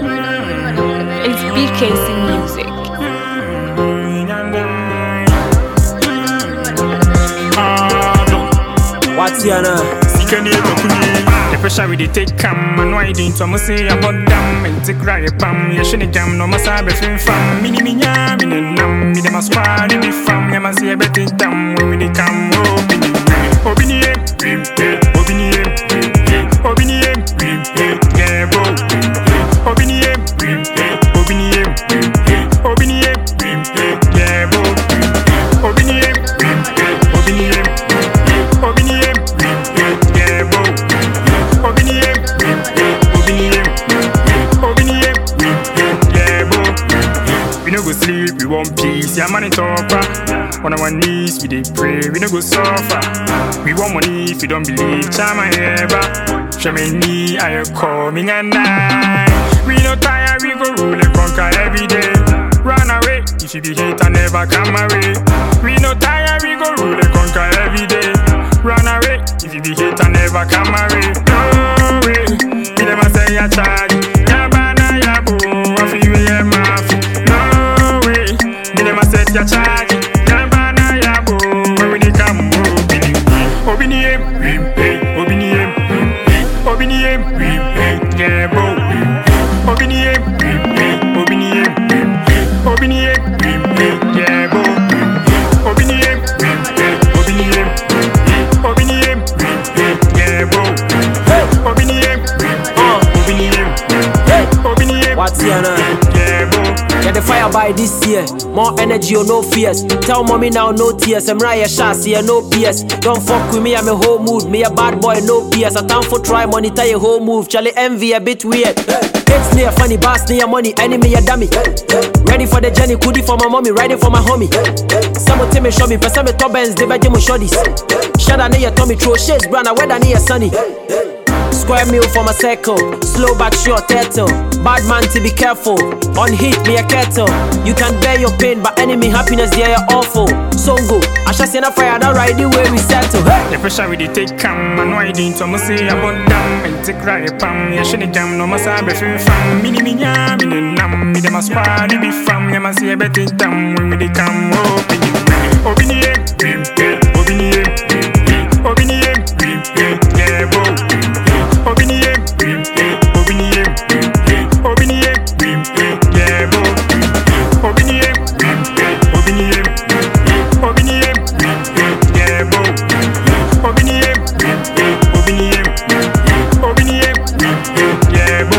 It's BKC Music. What's your name? The pressure we take come and why didn't I say about them and take right pam. You shouldn't jam no massa be free from mini minya, mini nam, mini masquad, mini fam, yamasi a betting dam when we come Obinie, Obinie, Obinie, yeah, bro. Obinie, Obinie, Obinie, yeah, bro. Obinie, Obinie, Obinie, yeah, bro. Obinie, Obinie, Obinie, yeah, bro. We no go sleep, we want peace. Yeah, money talker. On our knees, we dey pray. We no go suffer. We want money if you don't believe. Chama ever. Show me knee, I coming at night. We no tire, we go rule and conquer every day. Run away if you be hate and never come away. We no tire, we go rule and conquer every day. Run away if you be hate and never come away. No way, we never say ya charge. Ya bana ya boo, I feel ya mafi. No way, we never set ya charge. Ya bana ya boo, when we come Obinie, Obinie, Obinie, yeah bro. Obinie, Obinie, Obinie, yeah bro. Obinie, Obinie, Obinie, yeah bro. Obinie, Obinie, Obinie, What's your name? yeah bro. Get the fire by this year. More energy or no fears. Tell mommy now no tears. I'm right shots here no PS. Don't fuck with me, I'm a whole mood. Me a bad boy, no PS. I time for try monitor your whole move. Charlie envy a bit weird. It's near funny, boss near money, enemy a dummy. Ready for the journey, goodie for my mommy, riding for my homie. Some tell me show me, but some top ends, they bet you shorties. Shut down near Tommy, throw shades, brand, I wear that near sunny. Square meal for my circle, slow back short turtle. Bad man to be careful, on heat me a kettle. You can bear your pain, but enemy happiness they are awful. So go, I shall send a fire that right the way we settle. The pressure we take come and why didn't I say about them and take right pam. You shouldn't jam no massa be free from mini minya, mini nam, mini masquad, be fam, yamasi a betting dam when we come Obinie, Obinie, Obinie, yeah bro. Obinie, Obinie, Obinie, yeah bro. Obinie, Obinie, Obinie, yeah bro. Obinie, Obinie, Obinie, yeah bro.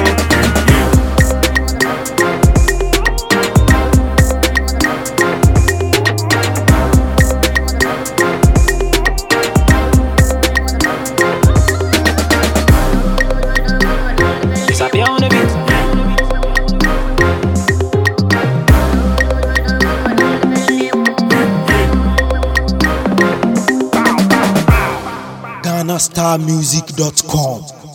GhanaStarMusic.com